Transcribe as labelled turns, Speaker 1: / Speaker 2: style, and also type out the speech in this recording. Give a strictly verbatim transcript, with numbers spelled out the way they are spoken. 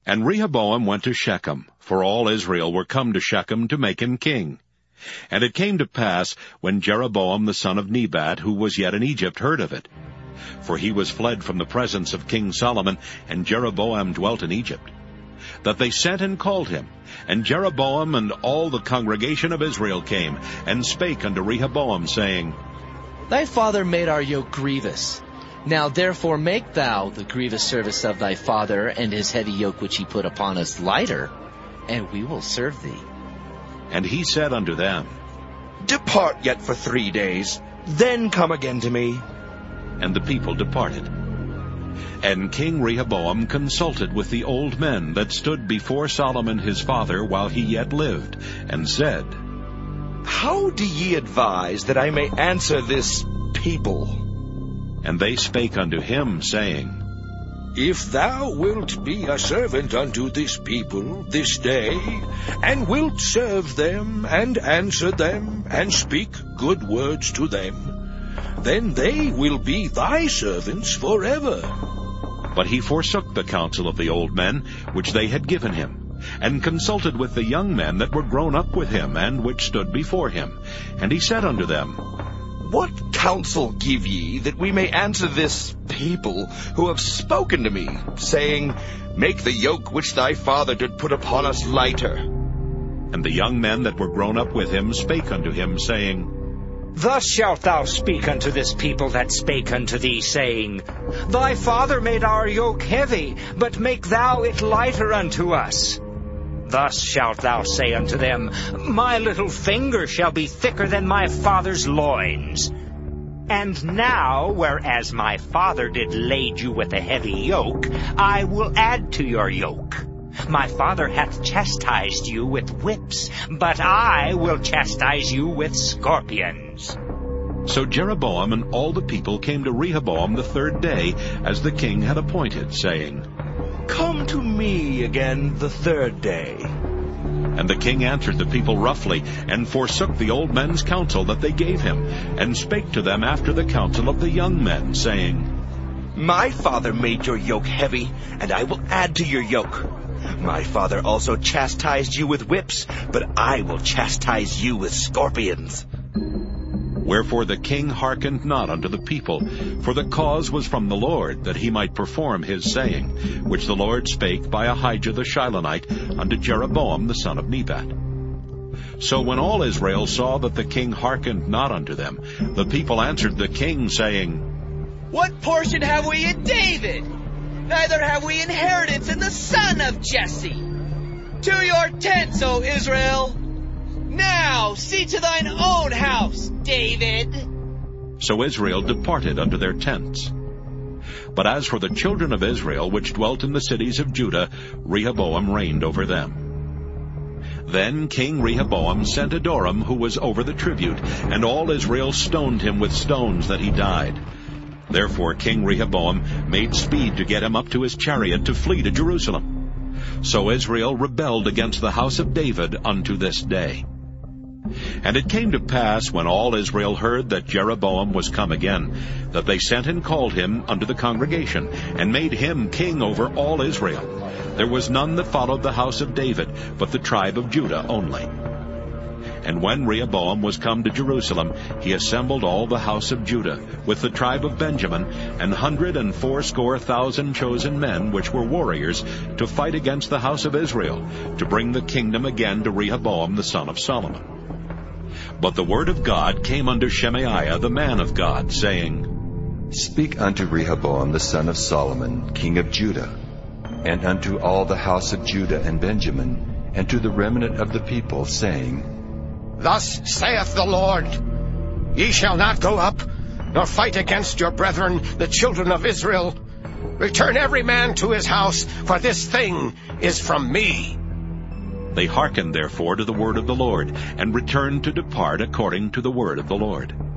Speaker 1: And Rehoboam went to Shechem, for all Israel were come to Shechem to make him king. And it came to pass, when Jeroboam the son of Nebat, who was yet in Egypt, heard of it, for he was fled from the presence of King Solomon, and Jeroboam dwelt in Egypt, that they sent and called him. And Jeroboam and all the congregation of Israel came, and spake unto Rehoboam, saying,
Speaker 2: Thy father made our yoke grievous. Now therefore make thou the grievous service of thy father, and his heavy yoke which he put upon us, lighter, and we will serve thee.
Speaker 1: And he said unto them,
Speaker 3: Depart yet for three days, then come again to me.
Speaker 1: And the people departed. And King Rehoboam consulted with the old men that stood before Solomon his father while he yet lived, and said,
Speaker 3: How do ye advise that I may answer this people?
Speaker 1: And they spake unto him, saying,
Speaker 4: If thou wilt be a servant unto this people this day, and wilt serve them, and answer them, and speak good words to them, then they will be thy servants forever.
Speaker 1: But he forsook the counsel of the old men which they had given him, and consulted with the young men that were grown up with him, and which stood before him. And he said unto them,
Speaker 3: What counsel give ye, that we may answer this people who have spoken to me, saying, Make the yoke which thy father did put upon us lighter?
Speaker 1: And the young men that were grown up with him spake unto him, saying,
Speaker 5: Thus shalt thou speak unto this people that spake unto thee, saying, Thy father made our yoke heavy, but make thou it lighter unto us. Thus shalt thou say unto them, My little finger shall be thicker than my father's loins. And now, whereas my father did lade you with a heavy yoke, I will add to your yoke. My father hath chastised you with whips, but I will chastise you with scorpions.
Speaker 1: So Jeroboam and all the people came to Rehoboam the third day, as the king had appointed, saying,
Speaker 3: Come to me again the third day.
Speaker 1: And the king answered the people roughly, and forsook the old men's counsel that they gave him, and spake to them after the counsel of the young men, saying,
Speaker 3: My father made your yoke heavy, and I will add to your yoke. My father also chastised you with whips, but I will chastise you with scorpions.
Speaker 1: Wherefore the king hearkened not unto the people, for the cause was from the Lord, that he might perform his saying, which the Lord spake by Ahijah the Shilonite unto Jeroboam the son of Nebat. So when all Israel saw that the king hearkened not unto them, the people answered the king, saying,
Speaker 6: What portion have we in David? Neither have we inheritance in the son of Jesse. To your tents, O Israel! Now see to thine own house, David.
Speaker 1: So Israel departed unto their tents. But as for the children of Israel which dwelt in the cities of Judah, Rehoboam reigned over them. Then King Rehoboam sent Adoram, who was over the tribute, and all Israel stoned him with stones that he died. Therefore King Rehoboam made speed to get him up to his chariot to flee to Jerusalem. So Israel rebelled against the house of David unto this day. And it came to pass, when all Israel heard that Jeroboam was come again, that they sent and called him unto the congregation, and made him king over all Israel. There was none that followed the house of David, but the tribe of Judah only. And when Rehoboam was come to Jerusalem, he assembled all the house of Judah, with the tribe of Benjamin, an hundred and fourscore thousand chosen men, which were warriors, to fight against the house of Israel, to bring the kingdom again to Rehoboam the son of Solomon. But the word of God came unto Shemaiah the man of God, saying,
Speaker 7: Speak unto Rehoboam the son of Solomon, king of Judah, and unto all the house of Judah and Benjamin, and to the remnant of the people, saying,
Speaker 8: Thus saith the Lord, Ye shall not go up, nor fight against your brethren, the children of Israel. Return every man to his house, for this thing is from me.
Speaker 1: They hearkened therefore to the word of the Lord, and returned to depart according to the word of the Lord.